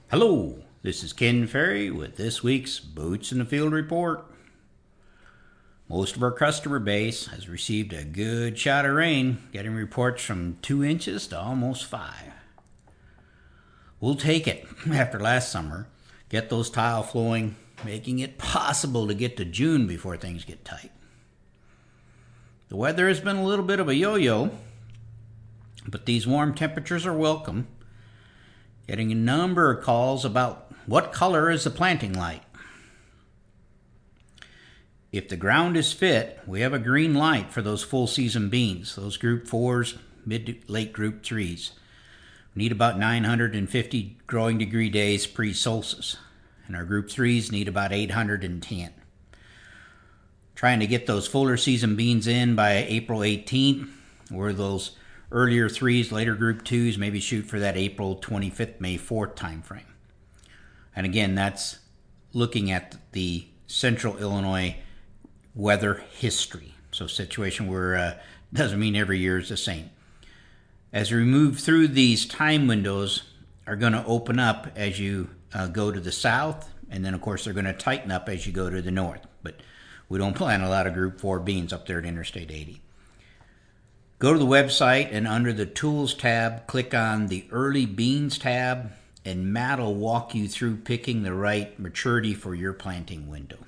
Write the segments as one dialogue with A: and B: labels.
A: Hello, this is Ken Ferry with this week's Boots in the Field report. Most of our customer base has received a good shot of rain, getting reports from 2 inches to almost 5. We'll take it after last summer, get those tile flowing, making it possible to get to June before things get tight. The weather has been a little bit of a yo-yo, but these warm temperatures are welcome. Getting a number of calls about what color is the planting light. If the ground is fit, we have a green light for those full season beans, those group 4s, mid to late group 3s. We need about 950 growing degree days pre-solstice, and our group 3s need about 810. Trying to get those fuller season beans in by April 18th, or those earlier 3s, later group 2s, maybe shoot for that April 25th, May 4th time frame. And again, that's looking at the central Illinois weather history. So situation where doesn't mean every year is the same. As we move through these time windows are going to open up as you go to the south, and then of course they're going to tighten up as you go to the north. But we don't plant a lot of group 4 beans up there at Interstate 80. Go to the website and under the Tools tab, click on the Early Beans tab, and Matt will walk you through picking the right maturity for your planting window.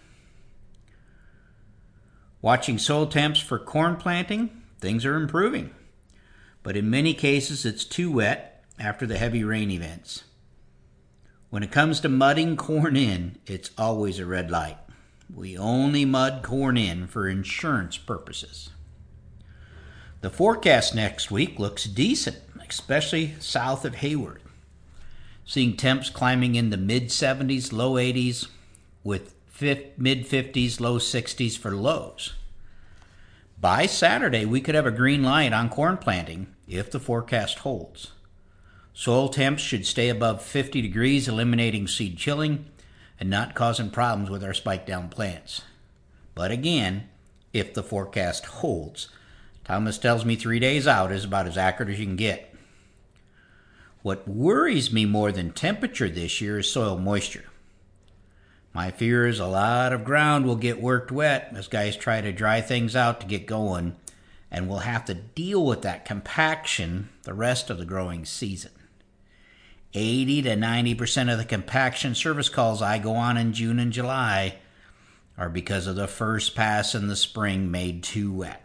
A: Watching soil temps for corn planting, things are improving. But in many cases, it's too wet after the heavy rain events. When it comes to mudding corn in, it's always a red light. We only mud corn in for insurance purposes. The forecast next week looks decent, especially south of Hayward. Seeing temps climbing in the mid-70s, low 80s, with mid-50s, low 60s for lows. By Saturday, we could have a green light on corn planting if the forecast holds. Soil temps should stay above 50 degrees, eliminating seed chilling and not causing problems with our spike down plants. But again, if the forecast holds. Thomas tells me 3 days out is about as accurate as you can get. What worries me more than temperature this year is soil moisture. My fear is a lot of ground will get worked wet as guys try to dry things out to get going, and we'll have to deal with that compaction the rest of the growing season. 80 to 90% of the compaction service calls I go on in June and July are because of the first pass in the spring made too wet.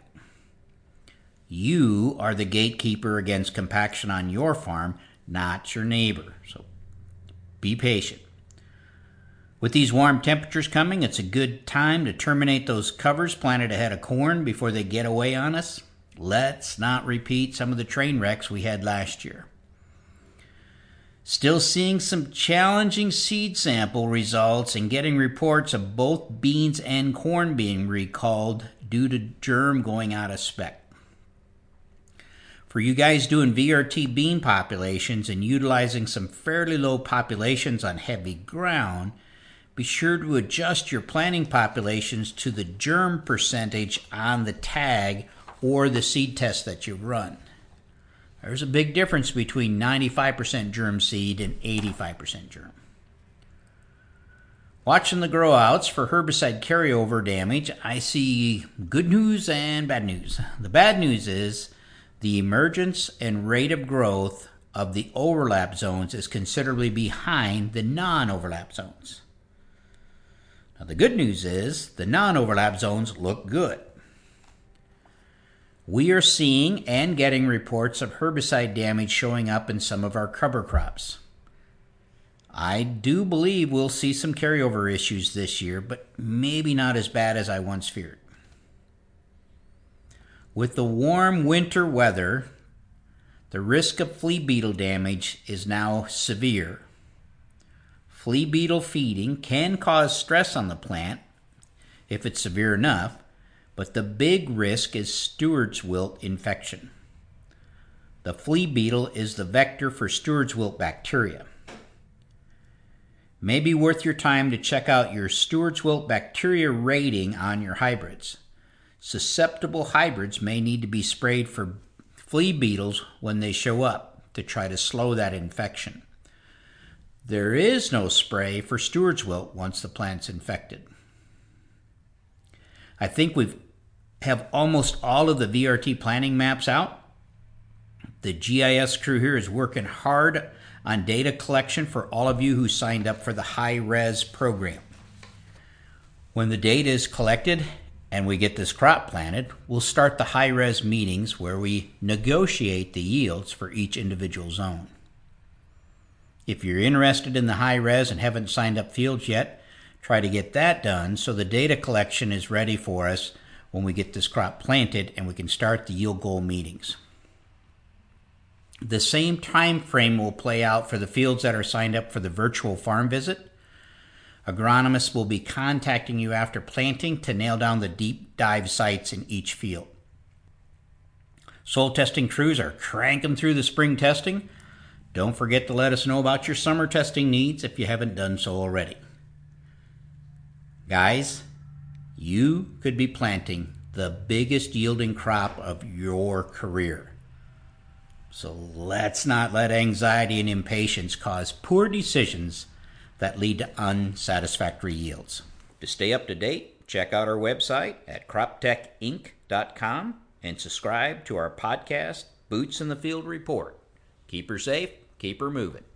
A: You are the gatekeeper against compaction on your farm, not your neighbor. So be patient. With these warm temperatures coming, it's a good time to terminate those covers planted ahead of corn before they get away on us. Let's not repeat some of the train wrecks we had last year. Still seeing some challenging seed sample results and getting reports of both beans and corn being recalled due to germ going out of spec. For you guys doing VRT bean populations and utilizing some fairly low populations on heavy ground, be sure to adjust your planting populations to the germ percentage on the tag or the seed test that you run. There's a big difference between 95% germ seed and 85% germ. Watching the grow outs for herbicide carryover damage, I see good news and bad news. The bad news is the emergence and rate of growth of the overlap zones is considerably behind the non-overlap zones. Now, the good news is the non-overlap zones look good. We are seeing and getting reports of herbicide damage showing up in some of our cover crops. I do believe we'll see some carryover issues this year, but maybe not as bad as I once feared. With the warm winter weather, the risk of flea beetle damage is now severe. Flea beetle feeding can cause stress on the plant if it's severe enough, but the big risk is Stewart's wilt infection. The flea beetle is the vector for Stewart's wilt bacteria. May be worth your time to check out your Stewart's wilt bacteria rating on your hybrids. Susceptible hybrids may need to be sprayed for flea beetles when they show up to try to slow that infection. There is no spray for steward's wilt once the plant's infected. I think we have almost all of the VRT planting maps out. The GIS crew here is working hard on data collection for all of you who signed up for the high-res program. When the data is collected and we get this crop planted, we'll start the high-res meetings where we negotiate the yields for each individual zone. If you're interested in the high-res and haven't signed up fields yet, try to get that done so the data collection is ready for us when we get this crop planted and we can start the yield goal meetings. The same time frame will play out for the fields that are signed up for the virtual farm visit. Agronomists will be contacting you after planting to nail down the deep dive sites in each field. Soil testing crews are cranking through the spring testing. Don't forget to let us know about your summer testing needs if you haven't done so already. Guys, you could be planting the biggest yielding crop of your career. So let's not let anxiety and impatience cause poor decisions that lead to unsatisfactory yields. To stay up to date, check out our website at croptechinc.com and subscribe to our podcast, Boots in the Field Report. Keep her safe, keep her moving.